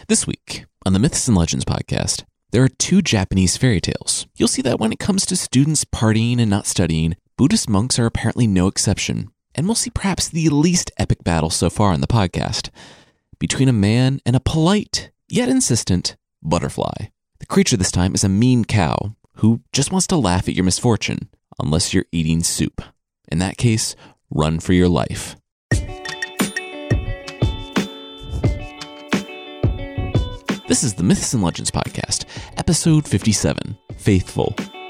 This week, on the Myths and Legends podcast, there are two Japanese fairy tales. You'll see that when it comes to students partying and not studying, Buddhist monks are apparently no exception. And we'll see perhaps the least epic battle so far in the podcast, between a man and a polite, yet insistent, butterfly. The creature this time is a mean cow who just wants to laugh at your misfortune, unless you're eating soup. In that case, run for your life. This is the Myths and Legends podcast, episode 57, Faithful.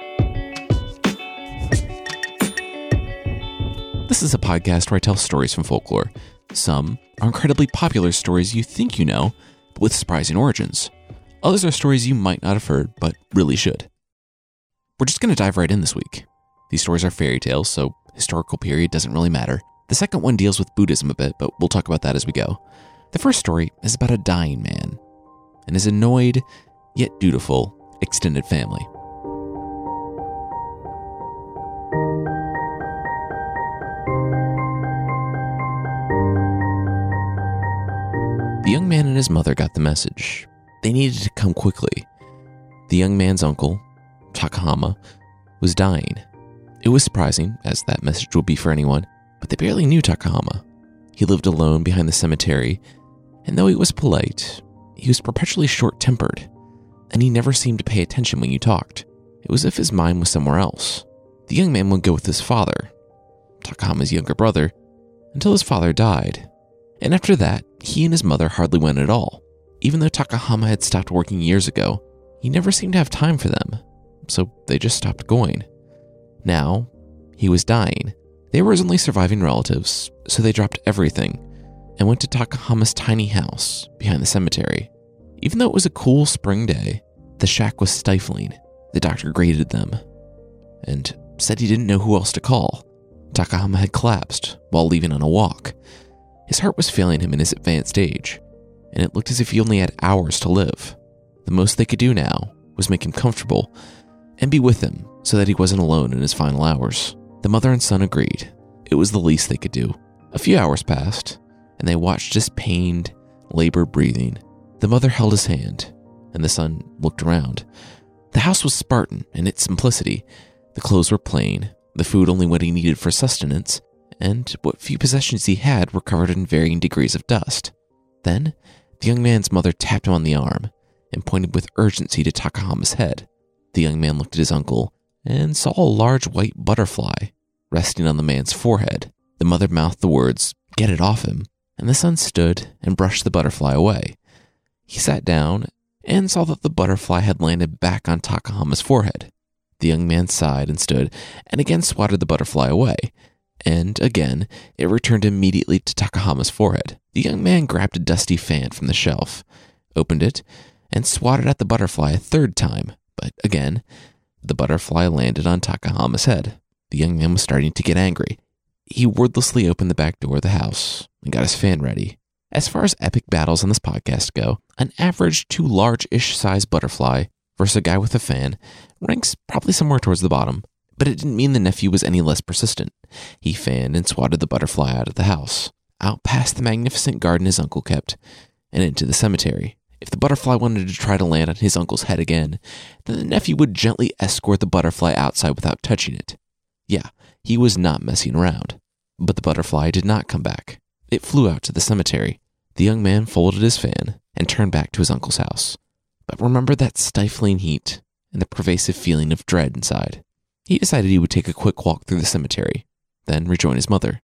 This is a podcast where I tell stories from folklore. Some are incredibly popular stories you think you know, but with surprising origins. Others are stories you might not have heard, but really should. We're just going to dive right in this week. These stories are fairy tales, so historical period doesn't really matter. The second one deals with Buddhism a bit, but we'll talk about that as we go. The first story is about a dying man and his annoyed, yet dutiful, extended family. The young man and his mother got the message. They needed to come quickly. The young man's uncle, Takahama, was dying. It was surprising, as that message would be for anyone, but they barely knew Takahama. He lived alone behind the cemetery, and though he was polite, he was perpetually short-tempered, and he never seemed to pay attention when you talked. It was as if his mind was somewhere else. The young man would go with his father, Takahama's younger brother, until his father died. And after that, he and his mother hardly went at all. Even though Takahama had stopped working years ago, he never seemed to have time for them, so they just stopped going. Now, he was dying. They were his only surviving relatives, so they dropped everything and went to Takahama's tiny house behind the cemetery. Even though it was a cool spring day, the shack was stifling. The doctor graded them and said he didn't know who else to call. Takahama had collapsed while leaving on a walk. His heart was failing him in his advanced age, and it looked as if he only had hours to live. The most they could do now was make him comfortable and be with him so that he wasn't alone in his final hours. The mother and son agreed. It was the least they could do. A few hours passed, and they watched his pained, labored breathing. The mother held his hand, and the son looked around. The house was Spartan in its simplicity. The clothes were plain, the food only what he needed for sustenance, and what few possessions he had were covered in varying degrees of dust. Then, the young man's mother tapped him on the arm and pointed with urgency to Takahama's head. The young man looked at his uncle and saw a large white butterfly resting on the man's forehead. The mother mouthed the words, "Get it off him," and the son stood and brushed the butterfly away. He sat down and saw that the butterfly had landed back on Takahama's forehead. The young man sighed and stood and again swatted the butterfly away, and again it returned immediately to Takahama's forehead. The young man grabbed a dusty fan from the shelf, opened it, and swatted at the butterfly a third time, but again, the butterfly landed on Takahama's head. The young man was starting to get angry. He wordlessly opened the back door of the house and got his fan ready. As far as epic battles on this podcast go, an average to large-ish sized butterfly versus a guy with a fan ranks probably somewhere towards the bottom, but it didn't mean the nephew was any less persistent. He fanned and swatted the butterfly out of the house, out past the magnificent garden his uncle kept, and into the cemetery. If the butterfly wanted to try to land on his uncle's head again, then the nephew would gently escort the butterfly outside without touching it. Yeah, he was not messing around. But the butterfly did not come back. It flew out to the cemetery. The young man folded his fan and turned back to his uncle's house, but remembered that stifling heat and the pervasive feeling of dread inside. He decided he would take a quick walk through the cemetery, then rejoin his mother.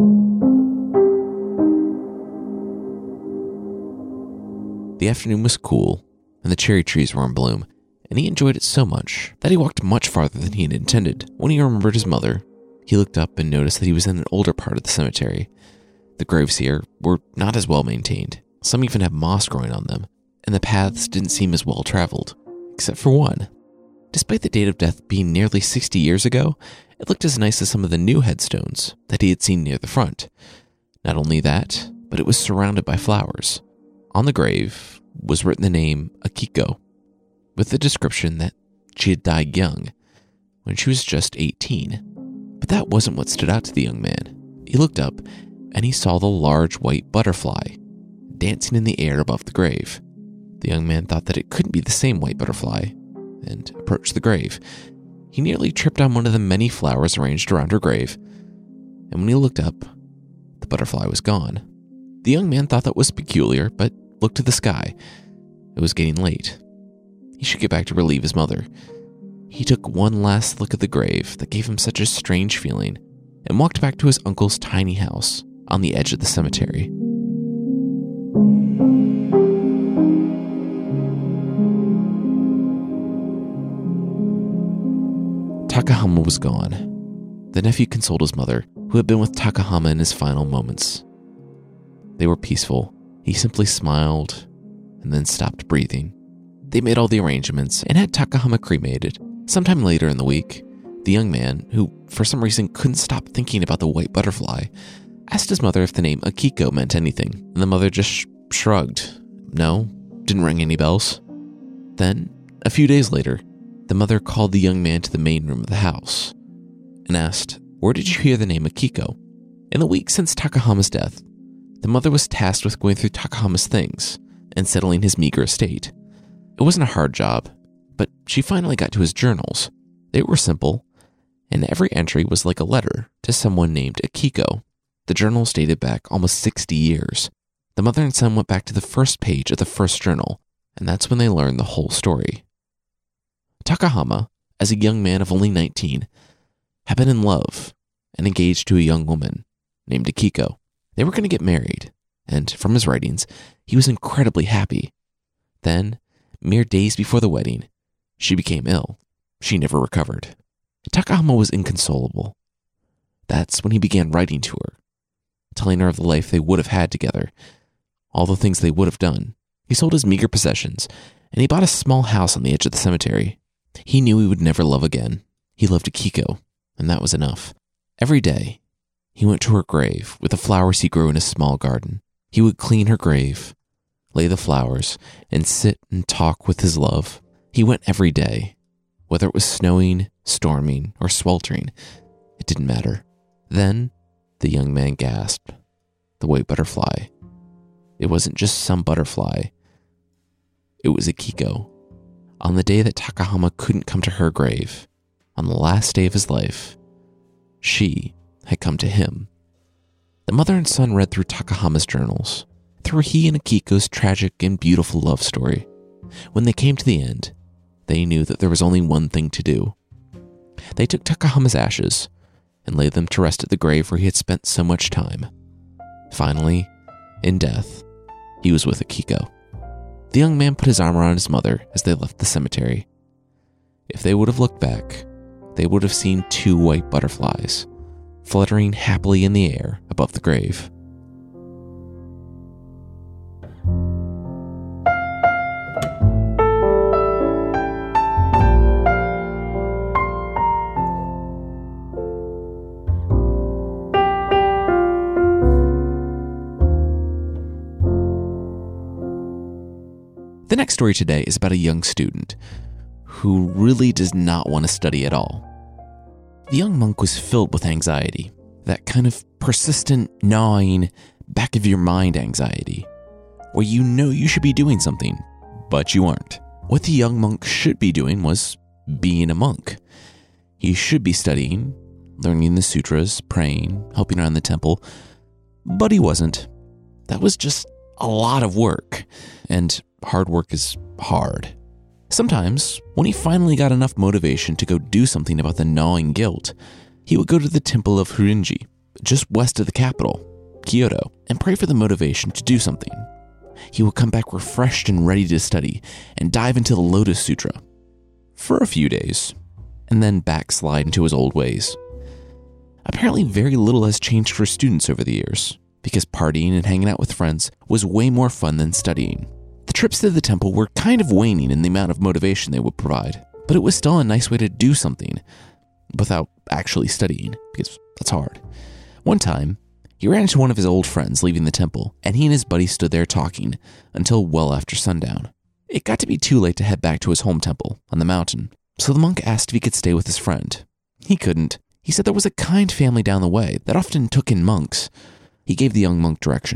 The afternoon was cool, and the cherry trees were in bloom, and he enjoyed it so much that he walked much farther than he had intended. When he remembered his mother, he looked up and noticed that he was in an older part of the cemetery. The graves here were not as well maintained. Some even had moss growing on them, and the paths didn't seem as well traveled, except for one. Despite the date of death being nearly 60 years ago, it looked as nice as some of the new headstones that he had seen near the front. Not only that, but it was surrounded by flowers. On the grave was written the name Akiko, with the description that she had died young, when she was just 18. But that wasn't what stood out to the young man. He looked up, and he saw the large white butterfly dancing in the air above the grave. The young man thought that it couldn't be the same white butterfly and approached the grave. He nearly tripped on one of the many flowers arranged around her grave, and when he looked up, the butterfly was gone. The young man thought that was peculiar, but looked to the sky. It was getting late. He should get back to relieve his mother. He took one last look at the grave that gave him such a strange feeling and walked back to his uncle's tiny house on the edge of the cemetery. Takahama was gone. The nephew consoled his mother, who had been with Takahama in his final moments. They were peaceful. He simply smiled and then stopped breathing. They made all the arrangements and had Takahama cremated. Sometime later in the week, the young man, who for some reason couldn't stop thinking about the white butterfly, asked his mother if the name Akiko meant anything, and the mother just shrugged. No, didn't ring any bells. Then, a few days later, the mother called the young man to the main room of the house and asked, "Where did you hear the name Akiko?" In the week since Takahama's death, the mother was tasked with going through Takahama's things and settling his meager estate. It wasn't a hard job, but she finally got to his journals. They were simple, and every entry was like a letter to someone named Akiko. The journals dated back almost 60 years. The mother and son went back to the first page of the first journal, and that's when they learned the whole story. Takahama, as a young man of only 19, had been in love and engaged to a young woman named Akiko. They were going to get married, and from his writings, he was incredibly happy. Then, mere days before the wedding, she became ill. She never recovered. Takahama was inconsolable. That's when he began writing to her, telling her of the life they would have had together, all the things they would have done. He sold his meager possessions, and he bought a small house on the edge of the cemetery. He knew he would never love again. He loved Akiko, and that was enough. Every day, he went to her grave with the flowers he grew in his small garden. He would clean her grave, lay the flowers, and sit and talk with his love. He went every day, whether it was snowing, storming, or sweltering. It didn't matter. Then, the young man gasped. The white butterfly. It wasn't just some butterfly. It was Akiko. On the day that Takahama couldn't come to her grave, on the last day of his life, she had come to him. The mother and son read through Takahama's journals, through he and Akiko's tragic and beautiful love story. When they came to the end, they knew that there was only one thing to do. They took Takahama's ashes and laid them to rest at the grave where he had spent so much time. Finally, in death, he was with Akiko. The young man put his arm around his mother as they left the cemetery. If they would have looked back, they would have seen 2 white butterflies fluttering happily in the air above the grave. The next story today is about a young student who really does not want to study at all. The young monk was filled with anxiety, that kind of persistent, gnawing, back of your mind anxiety, where you know you should be doing something, but you aren't. What the young monk should be doing was being a monk. He should be studying, learning the sutras, praying, helping around the temple, but he wasn't. That was just a lot of work, and hard work is hard. Sometimes, when he finally got enough motivation to go do something about the gnawing guilt, he would go to the temple of Horinji, just west of the capital, Kyoto, and pray for the motivation to do something. He would come back refreshed and ready to study and dive into the Lotus Sutra for a few days, and then backslide into his old ways. Apparently, very little has changed for students over the years, because partying and hanging out with friends was way more fun than studying. The trips to the temple were kind of waning in the amount of motivation they would provide, but it was still a nice way to do something without actually studying, because that's hard. One time, he ran into one of his old friends leaving the temple, and he and his buddy stood there talking until well after sundown. It got to be too late to head back to his home temple on the mountain, so the monk asked if he could stay with his friend. He couldn't. He said there was a kind family down the way that often took in monks. He gave the young monk directions.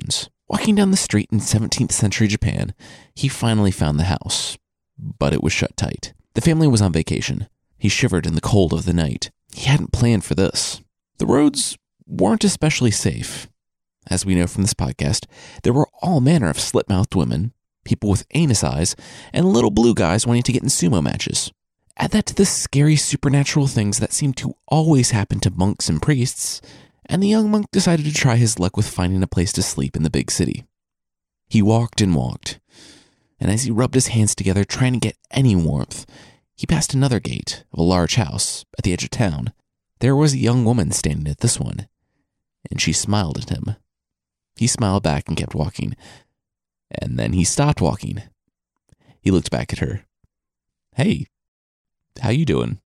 Walking down the street in 17th century Japan, he finally found the house, but it was shut tight. The family was on vacation. He shivered in the cold of the night. He hadn't planned for this. The roads weren't especially safe. As we know from this podcast, there were all manner of slit-mouthed women, people with anus eyes, and little blue guys wanting to get in sumo matches. Add that to the scary supernatural things that seem to always happen to monks and priests, and the young monk decided to try his luck with finding a place to sleep in the big city. He walked and walked, and as he rubbed his hands together trying to get any warmth, he passed another gate of a large house at the edge of town. There was a young woman standing at this one, and she smiled at him. He smiled back and kept walking, and then he stopped walking. He looked back at her. "Hey, how you doing?"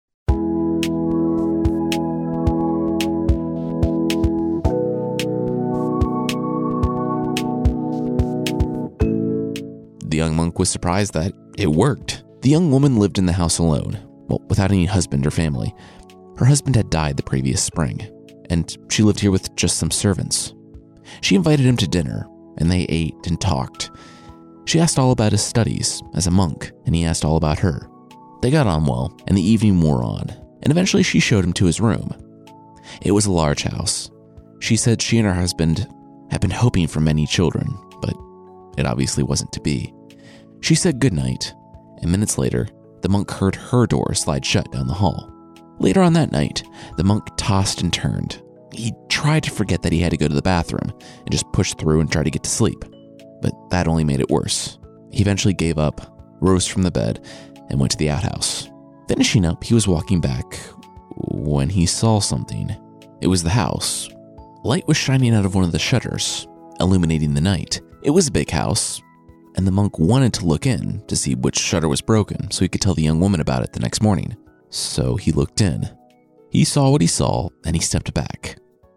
The young monk was surprised that it worked. The young woman lived in the house alone, without any husband or family. Her husband had died the previous spring, and she lived here with just some servants. She invited him to dinner, and they ate and talked. She asked all about his studies as a monk, and he asked all about her. They got on well, and the evening wore on, and eventually she showed him to his room. It was a large house. She said she and her husband had been hoping for many children, but it obviously wasn't to be. She said goodnight, and minutes later, the monk heard her door slide shut down the hall. Later on that night, the monk tossed and turned. He tried to forget that he had to go to the bathroom and just pushed through and tried to get to sleep, but that only made it worse. He eventually gave up, rose from the bed, and went to the outhouse. Finishing up, he was walking back when he saw something. It was the house. Light was shining out of one of the shutters, illuminating the night. It was a big house, and the monk wanted to look in to see which shutter was broken so he could tell the young woman about it the next morning. So he looked in. He saw what he saw, and he stepped back.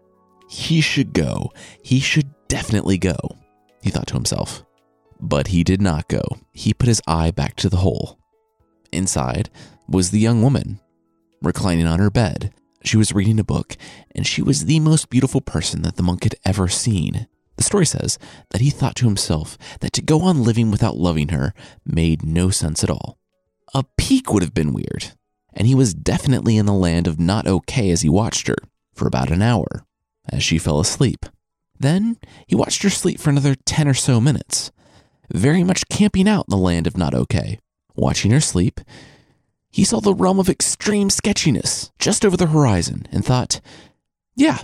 He should go. He should definitely go, he thought to himself. But he did not go. He put his eye back to the hole. Inside was the young woman, reclining on her bed. She was reading a book, and she was the most beautiful person that the monk had ever seen. The story says that he thought to himself that to go on living without loving her made no sense at all. A peek would have been weird, and he was definitely in the land of not okay as he watched her for about an hour as she fell asleep. Then he watched her sleep for another 10 or so minutes, very much camping out in the land of not okay. Watching her sleep, he saw the realm of extreme sketchiness just over the horizon and thought, yeah,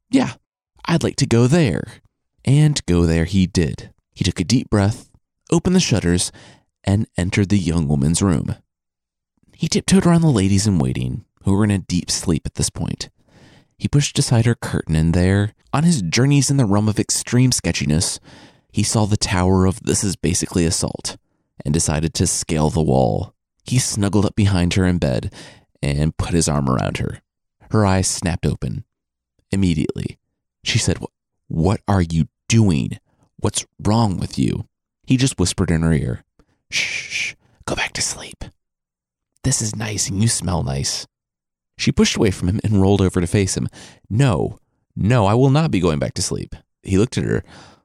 I'd like to go there. And go there he did. He took a deep breath, opened the shutters, and entered the young woman's room. He tiptoed around the ladies in waiting, who were in a deep sleep at this point. He pushed aside her curtain, and there, on his journeys in the realm of extreme sketchiness, he saw the tower of This Is Basically Assault, and decided to scale the wall. He snuggled up behind her in bed and put his arm around her. Her eyes snapped open. Immediately, she said, "What are you doing? What's wrong with you?" He just whispered in her ear, "Shh, go back to sleep. This is nice and you smell nice." She pushed away from him and rolled over to face him. No, I will not be going back to sleep." He looked at her.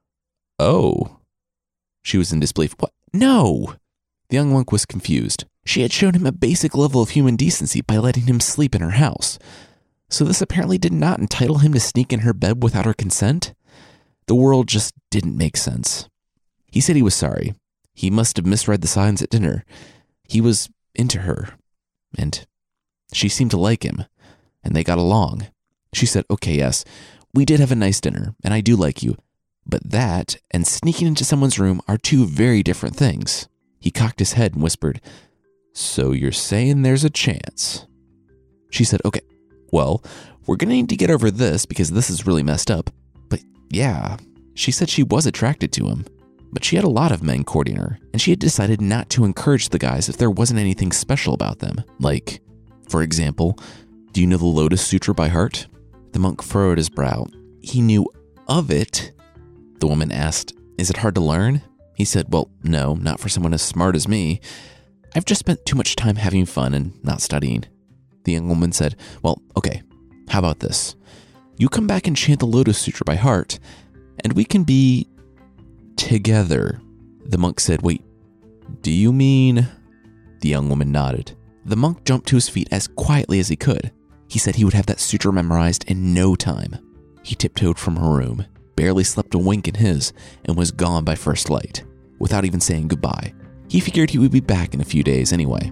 "Oh." She was in disbelief. "What? No." The young monk was confused. She had shown him a basic level of human decency by letting him sleep in her house. So this apparently did not entitle him to sneak in her bed without her consent? The world just didn't make sense. He said he was sorry. He must have misread the signs at dinner. He was into her, and she seemed to like him, and they got along. She said, "Okay, yes, we did have a nice dinner, and I do like you, but that and sneaking into someone's room are two very different things." He cocked his head and whispered, "So you're saying there's a chance?" She said, "Okay, well, we're going to need to get over this because this is really messed up. But yeah," she said she was attracted to him, but she had a lot of men courting her, and she had decided not to encourage the guys if there wasn't anything special about them. Like, for example, do you know the Lotus Sutra by heart? The monk furrowed his brow. He knew of it. The woman asked, "Is it hard to learn?" He said, "Well, no, not for someone as smart as me. I've just spent too much time having fun and not studying." The young woman said, "Well, okay, how about this? You come back and chant the Lotus Sutra by heart, and we can be together. The monk said, "Wait, do you mean?" The young woman nodded. The monk jumped to his feet as quietly as he could. He said he would have that sutra memorized in no time. He tiptoed from her room, barely slept a wink in his, and was gone by first light, without even saying goodbye. He figured he would be back in a few days anyway.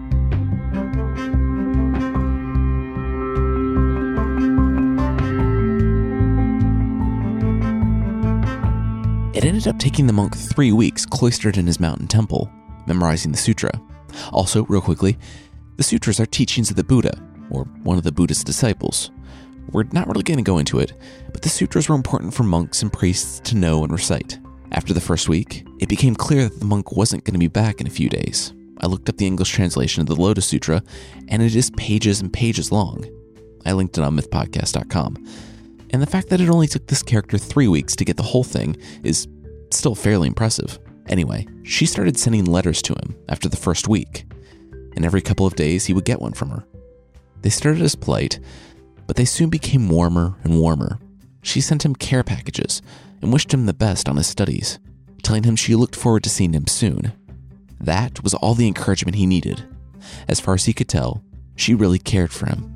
It ended up taking the monk 3 weeks cloistered in his mountain temple, memorizing the sutra. Also, real quickly, the sutras are teachings of the Buddha, or one of the Buddha's disciples. We're not really going to go into it, but the sutras were important for monks and priests to know and recite. After the first week, it became clear that the monk wasn't going to be back in a few days. I looked up the English translation of the Lotus Sutra, and it is pages and pages long. I linked it on mythpodcast.com. And the fact that it only took this character 3 weeks to get the whole thing is still fairly impressive. Anyway, she started sending letters to him after the first week, and every couple of days he would get one from her. They started as polite, but they soon became warmer and warmer. She sent him care packages and wished him the best on his studies, telling him she looked forward to seeing him soon. That was all the encouragement he needed. As far as he could tell, she really cared for him.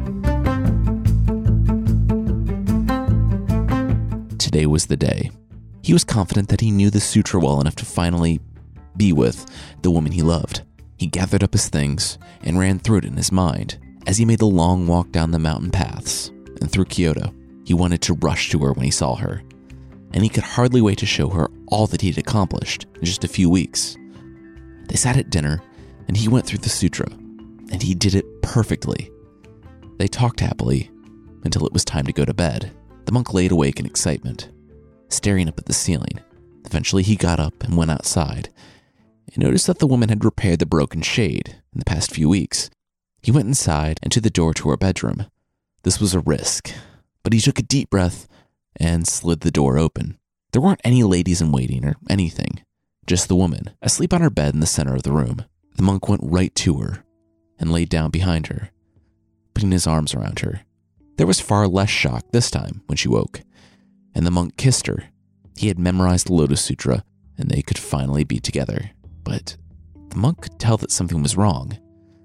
Today was the day. He was confident that he knew the sutra well enough to finally be with the woman he loved. He gathered up his things and ran through it in his mind as he made the long walk down the mountain paths and through Kyoto. He wanted to rush to her when he saw her, and he could hardly wait to show her all that he'd accomplished in just a few weeks. They sat at dinner, and he went through the sutra, and he did it perfectly. They talked happily until it was time to go to bed. The monk laid awake in excitement, staring up at the ceiling. Eventually, he got up and went outside, and noticed that the woman had repaired the broken shade in the past few weeks. He went inside and to the door to her bedroom. This was a risk, but he took a deep breath and slid the door open. There weren't any ladies in waiting or anything, just the woman, asleep on her bed in the center of the room. The monk went right to her and laid down behind her, putting his arms around her. There was far less shock this time when she woke, and the monk kissed her. He had memorized the Lotus Sutra, and they could finally be together. But the monk could tell that something was wrong.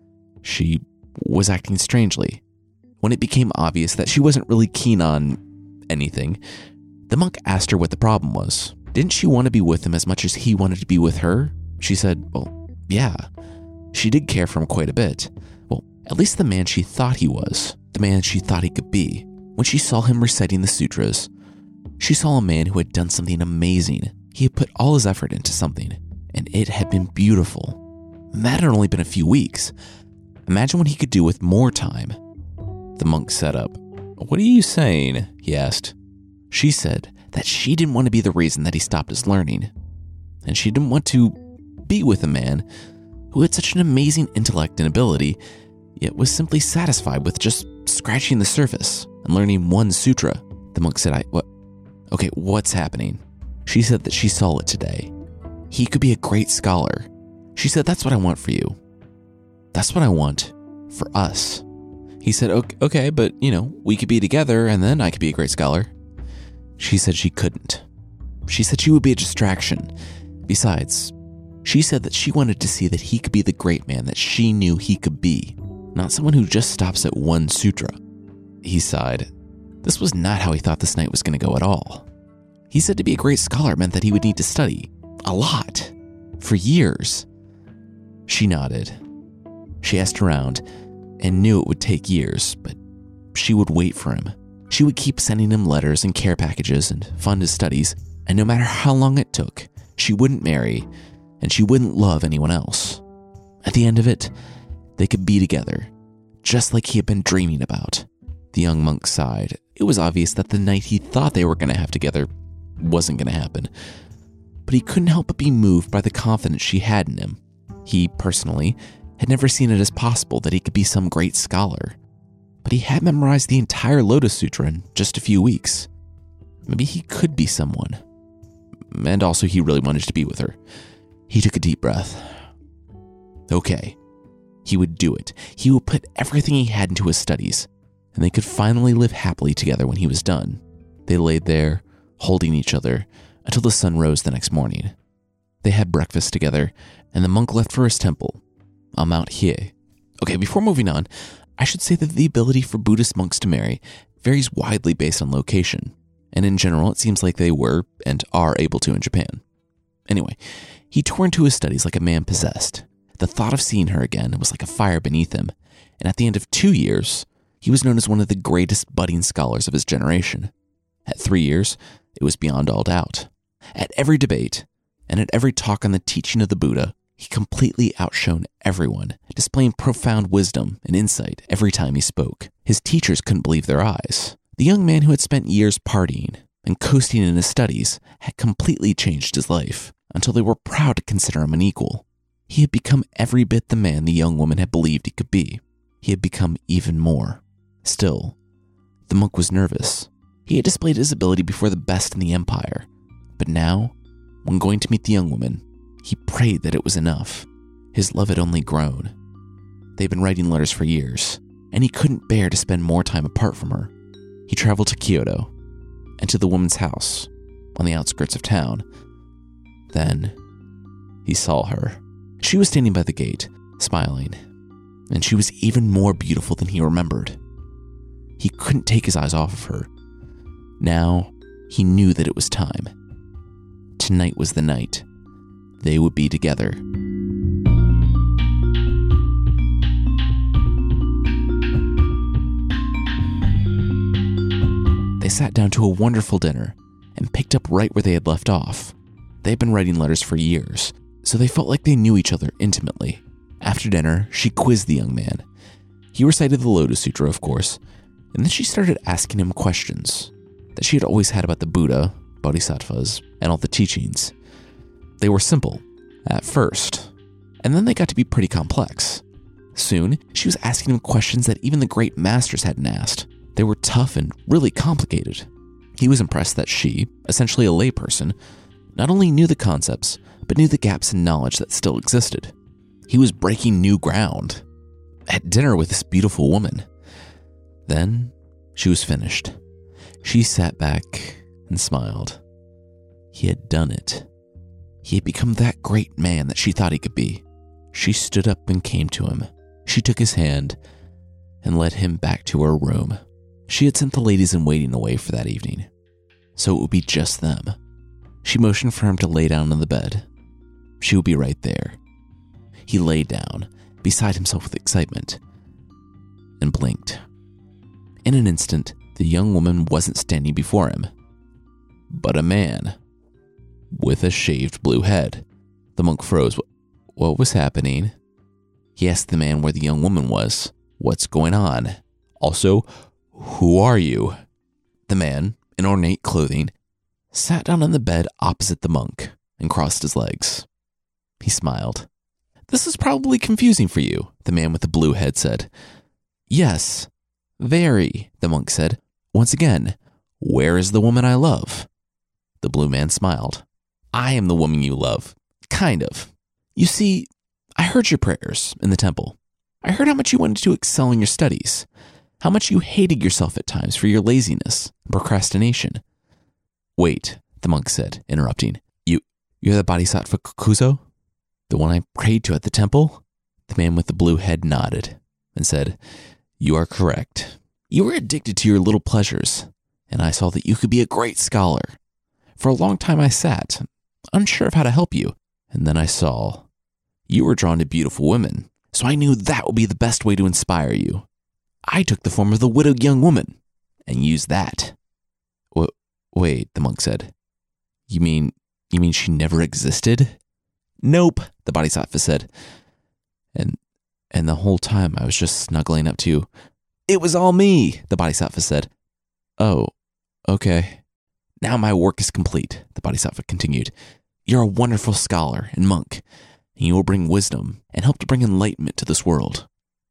She was acting strangely. When it became obvious that she wasn't really keen on anything, the monk asked her what the problem was. Didn't she want to be with him as much as he wanted to be with her? She said, well, yeah. She did care for him quite a bit. Well, at least the man she thought he was. The man she thought he could be. When she saw him reciting the sutras, she saw a man who had done something amazing. He had put all his effort into something, and it had been beautiful. That had only been a few weeks. Imagine what he could do with more time. The monk sat up. What are you saying? He asked. She said that she didn't want to be the reason that he stopped his learning, and she didn't want to be with a man who had such an amazing intellect and ability, yet was simply satisfied with just scratching the surface and learning one sutra. The monk said, what's happening? She said that she saw it today. He could be a great scholar. She said, that's what I want for you. That's what I want for us. He said, okay, but, we could be together and then I could be a great scholar. She said she couldn't. She said she would be a distraction. Besides, she said that she wanted to see that he could be the great man that she knew he could be, not someone who just stops at one sutra. He sighed. This was not how he thought this night was going to go at all. He said to be a great scholar meant that he would need to study a lot, for years. She nodded. She asked around and knew it would take years, but she would wait for him. She would keep sending him letters and care packages and fund his studies, and no matter how long it took, she wouldn't marry and she wouldn't love anyone else. At the end of it, they could be together, just like he had been dreaming about. The young monk sighed. It was obvious that the night he thought they were going to have together wasn't going to happen, but he couldn't help but be moved by the confidence she had in him. He, personally, had never seen it as possible that he could be some great scholar, but he had memorized the entire Lotus Sutra in just a few weeks. Maybe he could be someone. And also he really wanted to be with her. He took a deep breath. Okay, he would do it. He would put everything he had into his studies, and they could finally live happily together when he was done. They laid there, holding each other, until the sun rose the next morning. They had breakfast together, and the monk left for his temple on Mount Hiei. Okay, before moving on, I should say that the ability for Buddhist monks to marry varies widely based on location, and in general, it seems like they were and are able to in Japan. Anyway, he tore into his studies like a man possessed. The thought of seeing her again was like a fire beneath him, and at the end of 2 years, he was known as one of the greatest budding scholars of his generation. At 3 years, it was beyond all doubt. At every debate, and at every talk on the teaching of the Buddha, he completely outshone everyone, displaying profound wisdom and insight every time he spoke. His teachers couldn't believe their eyes. The young man who had spent years partying and coasting in his studies had completely changed his life, until they were proud to consider him an equal. He had become every bit the man the young woman had believed he could be. He had become even more. Still, the monk was nervous. He had displayed his ability before the best in the empire, but now, when going to meet the young woman, he prayed that it was enough. His love had only grown. They'd been writing letters for years, and he couldn't bear to spend more time apart from her. He traveled to Kyoto, and to the woman's house, on the outskirts of town. Then, he saw her. She was standing by the gate, smiling, and she was even more beautiful than he remembered. He couldn't take his eyes off of her. Now, he knew that it was time. Tonight was the night. They would be together. They sat down to a wonderful dinner and picked up right where they had left off. They had been writing letters for years, so they felt like they knew each other intimately. After dinner, she quizzed the young man. He recited the Lotus Sutra, of course, and then she started asking him questions that she had always had about the Buddha, bodhisattvas, and all the teachings. They were simple, at first, and then they got to be pretty complex. Soon, she was asking him questions that even the great masters hadn't asked. They were tough and really complicated. He was impressed that she, essentially a layperson, not only knew the concepts, but knew the gaps in knowledge that still existed. He was breaking new ground. At dinner with this beautiful woman. Then, she was finished. She sat back and smiled. He had done it. He had become that great man that she thought he could be. She stood up and came to him. She took his hand and led him back to her room. She had sent the ladies in waiting away for that evening, so it would be just them. She motioned for him to lay down on the bed. She would be right there. He lay down, beside himself with excitement, and blinked. In an instant, the young woman wasn't standing before him, but a man with a shaved blue head. The monk froze. What was happening? He asked the man where the young woman was. What's going on? Also, who are you? The man, in ornate clothing, sat down on the bed opposite the monk and crossed his legs. He smiled. This is probably confusing for you, the man with the blue head said. Yes, very, the monk said. Once again, where is the woman I love? The blue man smiled. I am the woman you love. Kind of. You see, I heard your prayers in the temple. I heard how much you wanted to excel in your studies, how much you hated yourself at times for your laziness and procrastination. Wait, the monk said, interrupting. You're the Bodhisattva Kokuzo? The one I prayed to at the temple? The man with the blue head nodded and said, You are correct. You were addicted to your little pleasures, and I saw that you could be a great scholar. For a long time I sat, unsure of how to help you, and then I saw you were drawn to beautiful women, so I knew that would be the best way to inspire you. I took the form of the widowed young woman and used that. Wait, the monk said. You mean she never existed? Nope, the Bodhisattva said. And the whole time I was just snuggling up to. It was all me, the Bodhisattva said. Oh, okay. Now my work is complete, the Bodhisattva continued. You're a wonderful scholar and monk, and you will bring wisdom and help to bring enlightenment to this world.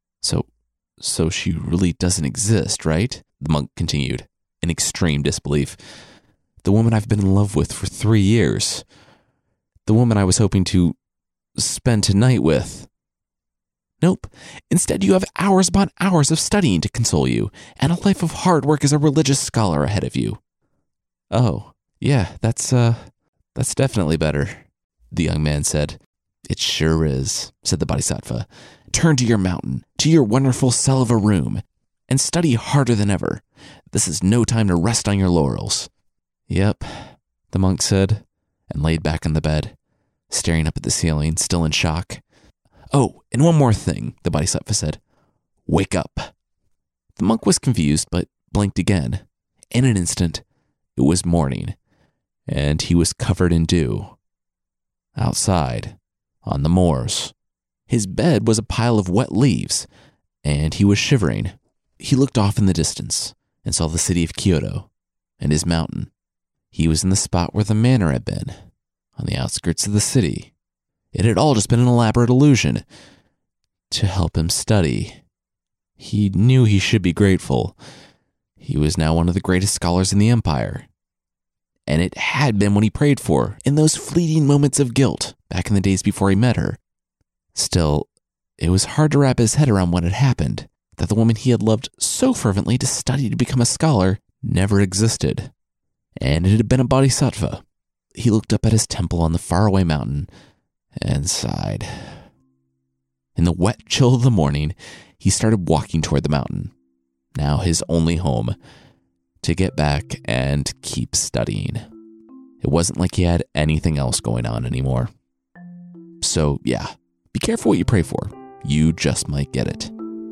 So she really doesn't exist, right? The monk continued, in extreme disbelief. The woman I've been in love with for 3 years. The woman I was hoping to spend tonight with. Nope. Instead, you have hours upon hours of studying to console you, and a life of hard work as a religious scholar ahead of you. Oh, yeah, that's That's definitely better, the young man said. It sure is, said the Bodhisattva. Turn to your mountain, to your wonderful cell of a room, and study harder than ever. This is no time to rest on your laurels. Yep, the monk said, and laid back on the bed, staring up at the ceiling, still in shock. Oh, and one more thing, the Bodhisattva said. Wake up. The monk was confused, but blinked again. In an instant, it was morning, and he was covered in dew. Outside, on the moors. His bed was a pile of wet leaves, and he was shivering. He looked off in the distance and saw the city of Kyoto and his mountain. He was in the spot where the manor had been, on the outskirts of the city. It had all just been an elaborate illusion to help him study. He knew he should be grateful. He was now one of the greatest scholars in the empire. And it had been what he prayed for in those fleeting moments of guilt back in the days before he met her. Still, it was hard to wrap his head around what had happened, that the woman he had loved so fervently to study to become a scholar never existed. And it had been a bodhisattva. He looked up at his temple on the faraway mountain and sighed. In the wet chill of the morning, he started walking toward the mountain, now his only home, to get back and keep studying. It wasn't like he had anything else going on anymore. So yeah, be careful what you pray for. You just might get it.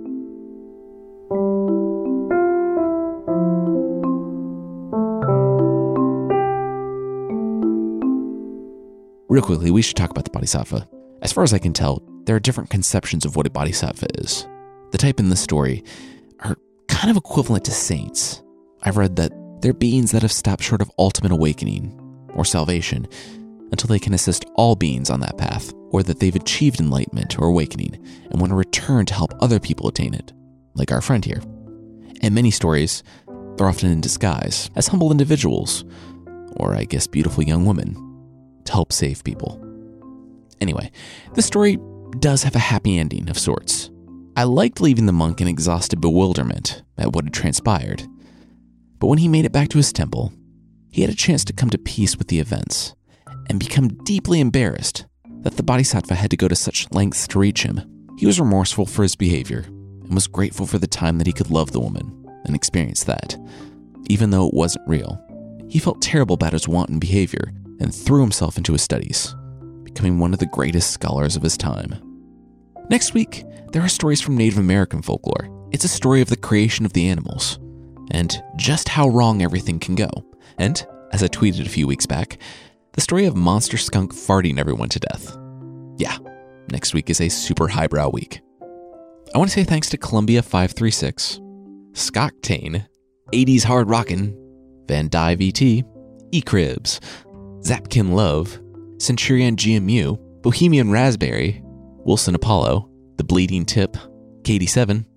Real quickly, we should talk about the bodhisattva. As far as I can tell, there are different conceptions of what a bodhisattva is. The type in the story are kind of equivalent to saints. I've read that they're beings that have stopped short of ultimate awakening or salvation until they can assist all beings on that path, or that they've achieved enlightenment or awakening and want to return to help other people attain it, like our friend here. In many stories, they're often in disguise as humble individuals, or I guess beautiful young women, to help save people. Anyway, the story does have a happy ending of sorts. I liked leaving the monk in exhausted bewilderment at what had transpired, but when he made it back to his temple, he had a chance to come to peace with the events and become deeply embarrassed that the bodhisattva had to go to such lengths to reach him. He was remorseful for his behavior and was grateful for the time that he could love the woman and experience that, even though it wasn't real. He felt terrible about his wanton behavior and threw himself into his studies, becoming one of the greatest scholars of his time. Next week, there are stories from Native American folklore. It's a story of the creation of the animals and just how wrong everything can go. And, as I tweeted a few weeks back, the story of monster skunk farting everyone to death. Yeah, next week is a super highbrow week. I want to say thanks to Columbia 536, Scott Tane, 80s Hard Rockin', Van Dyve VT, E-Cribs, Zapkin Love, Centurion GMU, Bohemian Raspberry, Wilson Apollo, The Bleeding Tip, Katie7,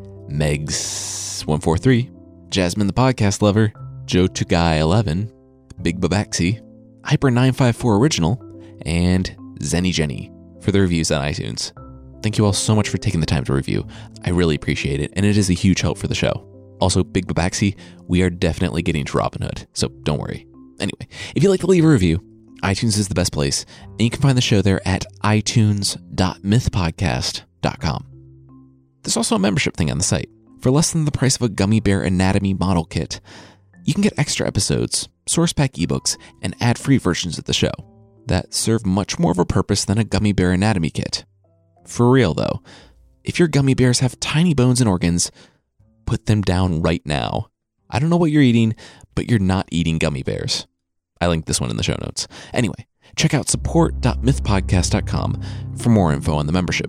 Megs 143, Jasmine the Podcast Lover, Joe Tugai 11, Big Babaxi, Hyper 954 Original, and Zenny Jenny for the reviews on iTunes. Thank you all so much for taking the time to review. I really appreciate it, and it is a huge help for the show. Also, Big Babaxi, we are definitely getting to Robinhood, so don't worry. Anyway, if you'd like to leave a review, iTunes is the best place, and you can find the show there at itunes.mythpodcast.com. There's also a membership thing on the site. For less than the price of a Gummy Bear Anatomy model kit, you can get extra episodes, source pack ebooks, and ad-free versions of the show that serve much more of a purpose than a Gummy Bear Anatomy kit. For real though, if your gummy bears have tiny bones and organs, put them down right now. I don't know what you're eating, but you're not eating gummy bears. I linked this one in the show notes. Anyway, check out support.mythpodcast.com for more info on the membership.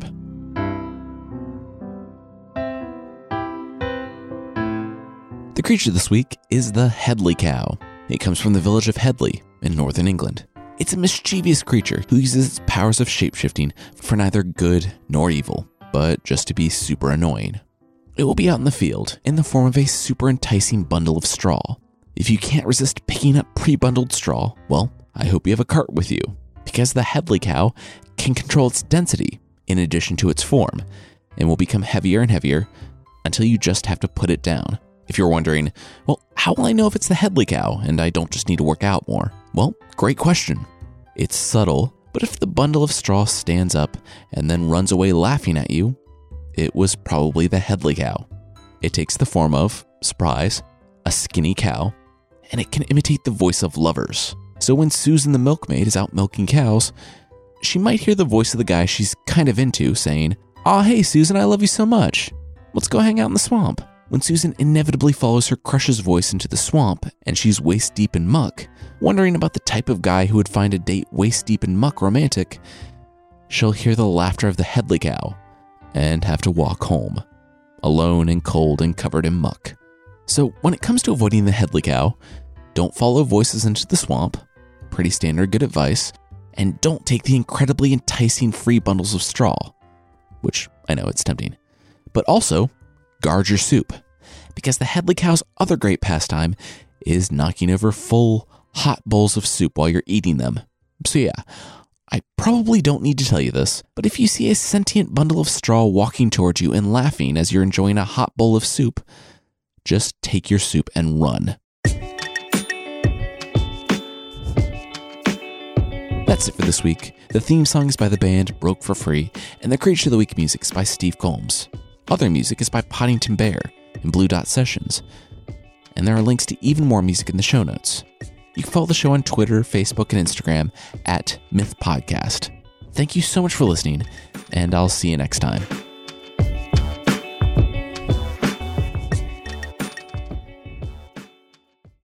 The creature this week is the Headley Cow. It comes from the village of Headley in northern England. It's a mischievous creature who uses its powers of shapeshifting for neither good nor evil, but just to be super annoying. It will be out in the field in the form of a super enticing bundle of straw. If you can't resist picking up pre-bundled straw, well, I hope you have a cart with you, because the Headley Cow can control its density in addition to its form, and will become heavier and heavier until you just have to put it down. If you're wondering, well, how will I know if it's the Headley Cow and I don't just need to work out more? Well, great question. It's subtle, but if the bundle of straw stands up and then runs away laughing at you, it was probably the Headley Cow. It takes the form of, surprise, a skinny cow, and it can imitate the voice of lovers. So when Susan the milkmaid is out milking cows, she might hear the voice of the guy she's kind of into saying, "Aw, hey Susan, I love you so much. Let's go hang out in the swamp." When Susan inevitably follows her crush's voice into the swamp and she's waist deep in muck, wondering about the type of guy who would find a date waist deep in muck romantic, she'll hear the laughter of the Headley Cow and have to walk home, alone and cold and covered in muck. So when it comes to avoiding the Headley Cow, don't follow voices into the swamp, pretty standard good advice, and don't take the incredibly enticing free bundles of straw, which I know it's tempting, but also guard your soup, because the Headley Cow's other great pastime is knocking over full, hot bowls of soup while you're eating them. So yeah, I probably don't need to tell you this, but if you see a sentient bundle of straw walking towards you and laughing as you're enjoying a hot bowl of soup, just take your soup and run. That's it for this week. The theme song is by the band Broke for Free, and the Creature of the Week music is by Steve Combs. Other music is by Poddington Bear and Blue Dot Sessions, and there are links to even more music in the show notes. You can follow the show on Twitter, Facebook, and Instagram at Myth Podcast. Thank you so much for listening, and I'll see you next time.